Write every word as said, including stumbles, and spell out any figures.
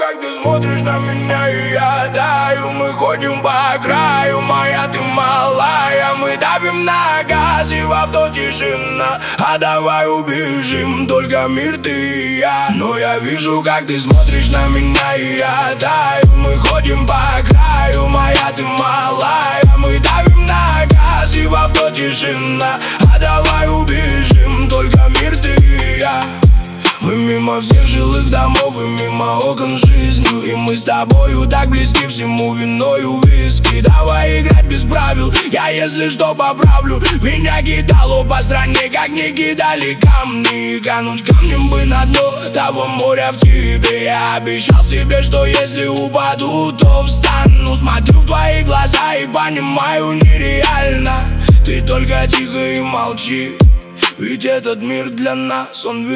как ты смотришь на меня, и я таю. Мы ходим по краю, моя ты малая. Мы давим на газ, и в авто тишина. А давай убежим, только мир ты и я. Но я вижу, как ты смотришь на меня, и я таю. Мы ходим по краю, моя ты малая. Мы давим на газ, и в авто тишина. А давай убежим, только мир ты и я. Мы мимо всех жилых домов и мимо окон жизнью. И мы с тобою так близки всему виною виски. Давай играть без правил, я если что поправлю. Меня кидало по стране, как не кидали камни. Кануть камнем бы на дно того моря в тебе. Я обещал себе, что если упаду, то встану. Смотрю в твои глаза и понимаю, нереально. Ты только тихо и молчи, ведь этот мир для нас, он